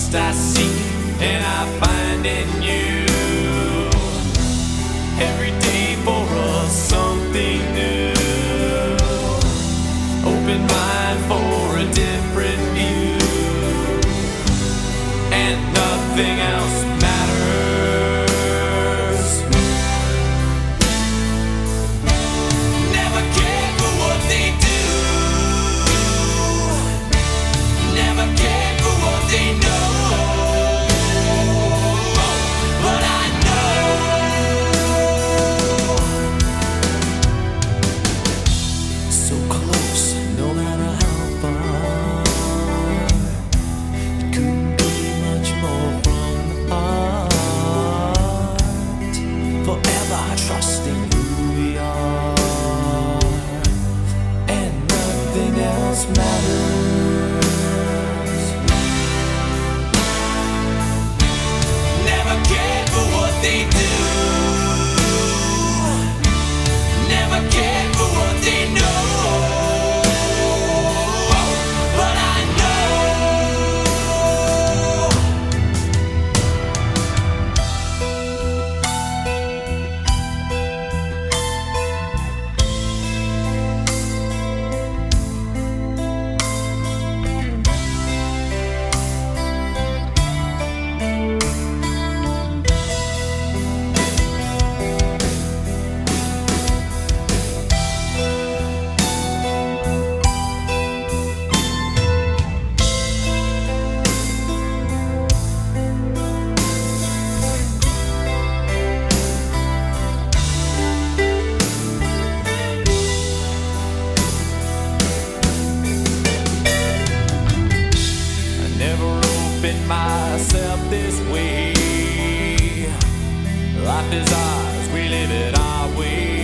trust I seek and I find in you. Every day for us something new. Open mind for a different view, and nothing else matters. Never cared for what they do. Never cared for what they know. But I know so close, no matter how far. It couldn't be much more from the heart. Forever trusting who we are, and nothing else matters. Never cared for what they do. Never cared for what they know. But I know never opened myself this way. Life is ours, we live it our way.